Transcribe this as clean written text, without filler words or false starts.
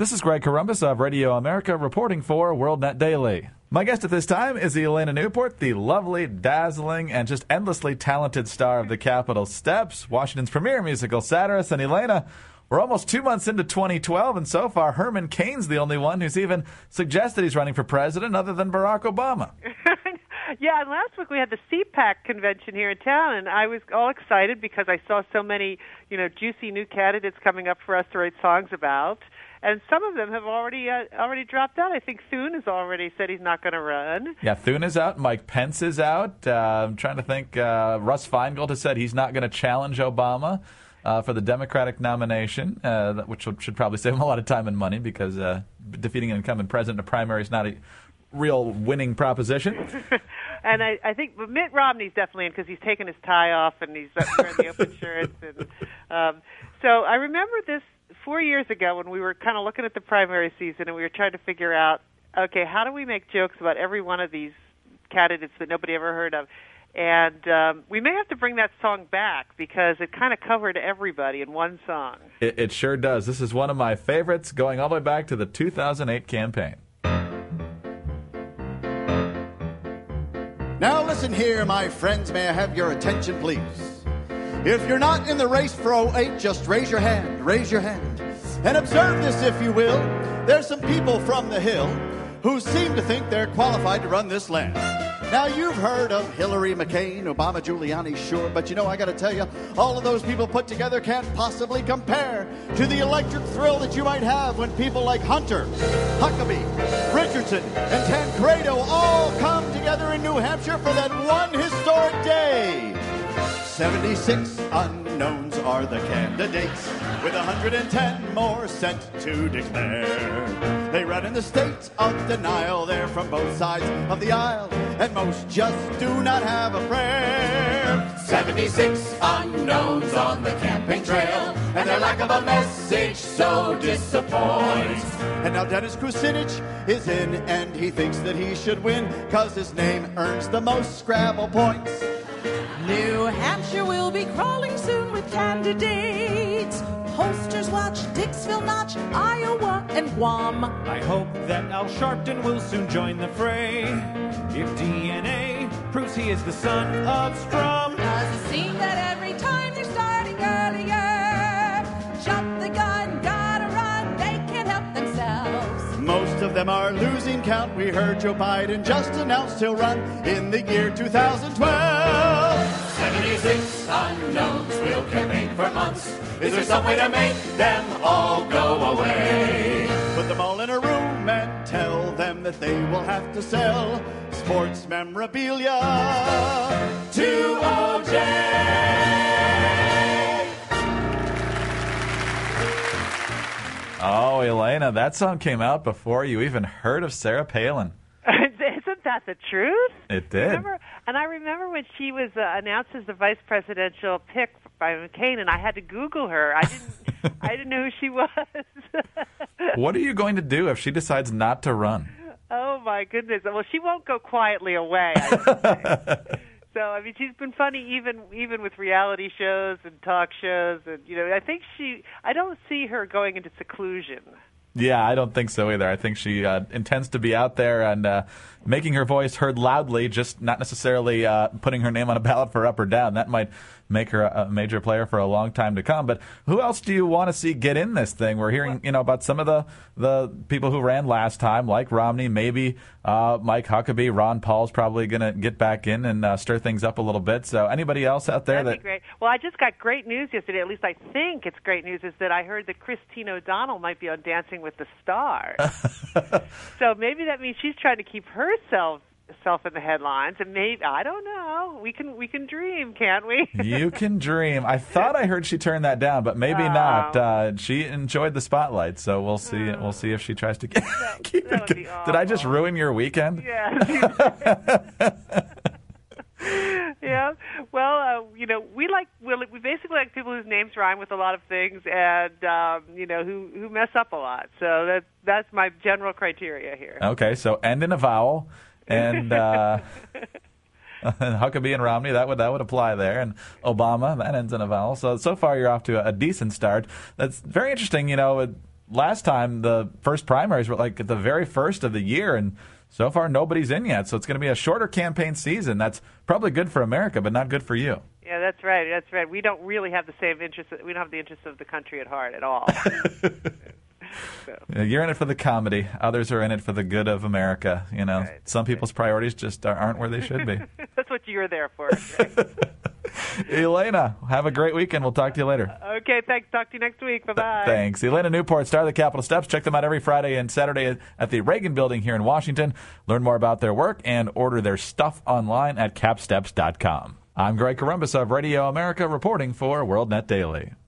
This is Greg Corombos of Radio America reporting for WorldNet Daily. My guest at this time is Elena Newport, the lovely, dazzling, and just endlessly talented star of the Capitol Steps, Washington's premier musical satirist. And Elena, we're almost 2 months into 2012, and so far Herman Cain's the only one who's even suggested he's running for president other than Barack Obama. Yeah, and last week we had the CPAC convention here in town, and I was all excited because I saw so many, juicy new candidates coming up for us to write songs about. And some of them have already dropped out. I think Thune has already said he's not going to run. Yeah, Thune is out. Mike Pence is out. I'm trying to think. Russ Feingold has said he's not going to challenge Obama for the Democratic nomination, which should probably save him a lot of time and money because defeating an incumbent president in a primary is not a real winning proposition. And I think Mitt Romney's definitely in because he's taken his tie off and he's wearing the open shirts. And, so I remember this 4 years ago when we were kind of looking at the primary season and we were trying to figure out, okay, how do we make jokes about every one of these candidates that nobody ever heard of? And we may have to bring that song back because it kind of covered everybody in one song. It sure does. This is one of my favorites going all the way back to the 2008 campaign. Now listen here, my friends, may I have your attention, please? If you're not in the race for 08, just raise your hand, and observe this, if you will. There's some people from the Hill who seem to think they're qualified to run this land. Now, you've heard of Hillary, McCain, Obama, Giuliani, sure, but I got to tell you, all of those people put together can't possibly compare to the electric thrill that you might have when people like Hunter, Huckabee, Richardson, and Tancredo all come together in New Hampshire for that one historic day. 76 unknowns are the candidates, with 110 more sent to declare. They run in the state of denial, they're from both sides of the aisle, and most just do not have a prayer. 76 unknowns on the campaign trail, and their lack of a message so disappoints. And now Dennis Kucinich is in, and he thinks that he should win, 'cause his name earns the most Scrabble points. New Hampshire will be crawling soon with candidates. Posters watch Dixville notch Iowa and Guam. I hope that Al Sharpton will soon join the fray. If DNA proves he is the son of Strum. Does it seem that every time they're starting earlier, jump the gun, gotta run, they can't help themselves. Most of them are losing count. We heard Joe Biden just announced he'll run in the year 2012. 76 unknowns will campaign for months. Is there some way to make them all go away? Put them all in a room and tell them that they will have to sell sports memorabilia to OJ. Oh, Elena, that song came out before you even heard of Sarah Palin. Isn't that the truth? It did. I remember when she was announced as the vice presidential pick by McCain, and I had to Google her. I didn't know who she was. What are you going to do if she decides not to run? Oh, my goodness. Well, she won't go quietly away, I would say. So, she's been funny even with reality shows and talk shows. And, I don't see her going into seclusion. Yeah, I don't think so either. I think she intends to be out there and making her voice heard loudly, just not necessarily putting her name on a ballot for up or down. That might make her a major player for a long time to come. But who else do you want to see get in this thing? We're hearing, about some of the people who ran last time, like Romney, maybe Mike Huckabee. Ron Paul's probably going to get back in and stir things up a little bit. So anybody else out there? That'd be great. Well, I just got great news yesterday. At least I think it's great news. Is that I heard that Christine O'Donnell might be on Dancing with the Stars. So maybe that means she's trying to keep herself in the headlines, and maybe, I don't know, we can dream, can't we? You can dream. I thought I heard she turned that down, but maybe not. She enjoyed the spotlight, so we'll see. We'll see if she tries to keep it. Did I just ruin your weekend? Yeah. Yeah. Well, we basically like people whose names rhyme with a lot of things, and who mess up a lot. So that's my general criteria here. Okay, so end in a vowel. And Huckabee and Romney, that would apply there. And Obama, that ends in a vowel. So far you're off to a decent start. That's very interesting. last time the first primaries were like at the very first of the year, and so far nobody's in yet. So it's going to be a shorter campaign season. That's probably good for America, but not good for you. Yeah, that's right. That's right. We don't really have the same interest. We don't have the interests of the country at heart at all. So. You're in it for the comedy. Others are in it for the good of America. You know, Right. some people's priorities just aren't where they should be. That's what you're there for. Right? Elena, have a great weekend. We'll talk to you later. Okay, thanks. Talk to you next week. Bye-bye. Thanks. Elena Newport, star of the Capitol Steps. Check them out every Friday and Saturday at the Reagan Building here in Washington. Learn more about their work and order their stuff online at capsteps.com. I'm Greg Corombos of Radio America reporting for WorldNet Daily.